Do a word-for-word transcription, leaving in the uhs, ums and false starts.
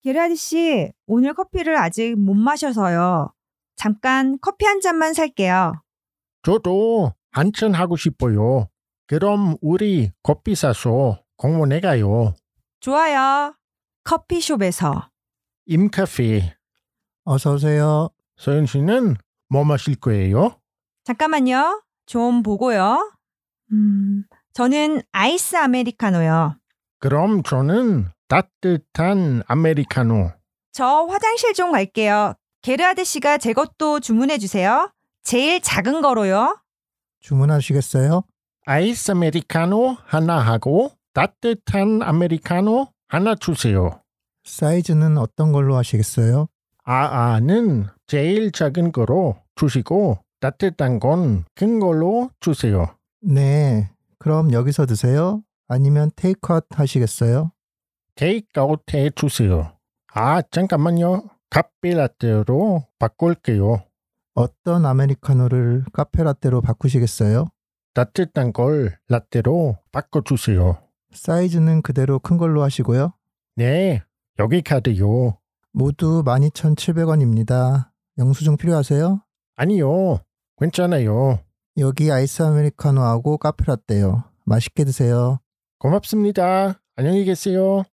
게라드 씨, 오늘 커피를 아직 못 마셔서요. 잠깐 커피 한 잔만 살게요. 저도 한잔 하고 싶어요. 그럼 우리 커피 사서 공원에 가요. 좋아요. 커피숍에서. 임카페. 어서 오세요. 서연 씨는 뭐 마실 거예요? 잠깐만요. 좀 보고요. 음, 저는 아이스 아메리카노요. 그럼 저는 따뜻한 아메리카노. 저 화장실 좀 갈게요. 게르하드 씨가 제 것도 주문해 주세요. 제일 작은 거로요. 주문하시겠어요? 아이스 아메리카노 하나 하고 따뜻한 아메리카노 하나 주세요. 사이즈는 어떤 걸로 하시겠어요? 아아는 제일 작은 거로 주시고 따뜻한 건 큰 걸로 주세요. 네. 그럼 여기서 드세요? 아니면 테이크아웃 하시겠어요? 테이크아웃 해주세요. 아, 잠깐만요. 카페라떼로 바꿀게요. 어떤 아메리카노를 카페라떼로 바꾸시겠어요? 따뜻한 걸 라떼로 바꿔주세요. 사이즈는 그대로 큰 걸로 하시고요. 네, 여기 카드요. 모두 만 이천칠백 원입니다. 영수증 필요하세요? 아니요, 괜찮아요. 여기 아이스 아메리카노하고 카페라떼요. 맛있게 드세요. 고맙습니다. 안녕히 계세요.